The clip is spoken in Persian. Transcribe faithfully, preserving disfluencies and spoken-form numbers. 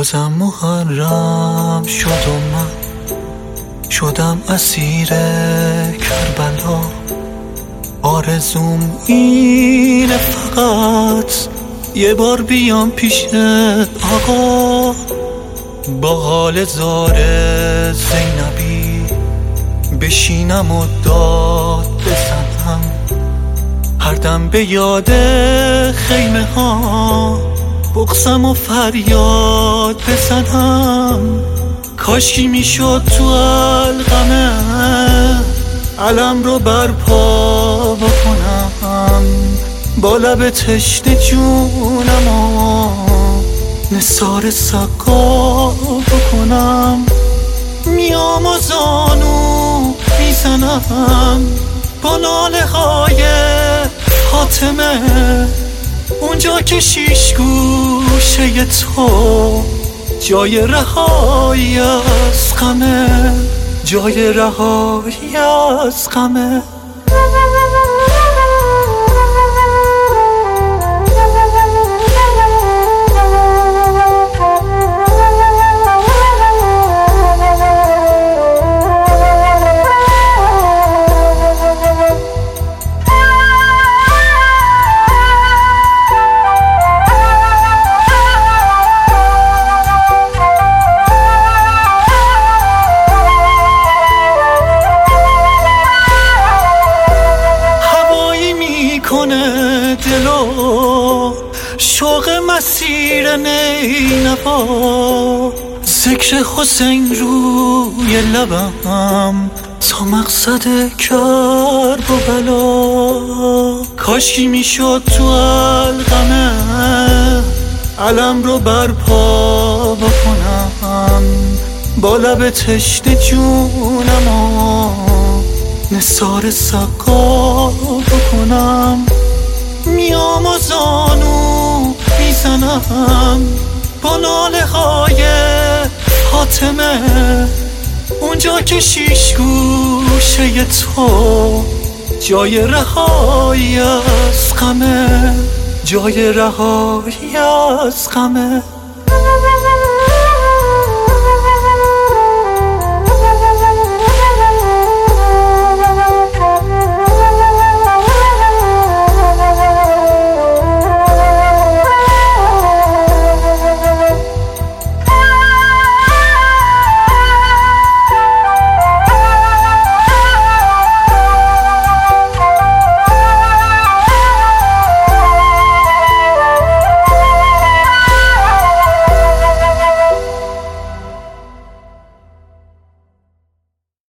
بازم محرم شد و من شدم اسیر کربلا. آرزوم اینه فقط یه بار بیام پیش آقا، با حال زار زینبی بشینم و داد بزنم، هر دم به یاد خیمه ها بغضم و فریاد بزنم. کاشکی میشد تو القمه علم رو برپا بکنم، با لب تشنه جونم و نثار سقا بکنم. میام و زانو میزنم با ناله های فاطمه، اونجا که شیش گوشه تو جای رهایی از غمه، جای رهایی از غمه. کنه دلو شوق مسیر نینوا، ذکر حسین روی لبم تا مقصد کرب و بلا. کاشکی میشد تو القمه علم رو برپا بکنم، با لب تشنه جونم و نثار سقا بکنم. میام و زانو میزنم با ناله های فاطمه، اونجا که شیش گوشه تو جای رهایی از غمه، جای رهایی از غمه.